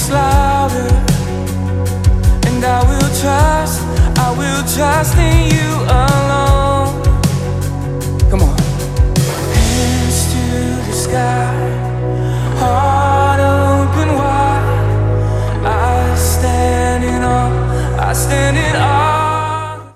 gets louder. And I will trust in you.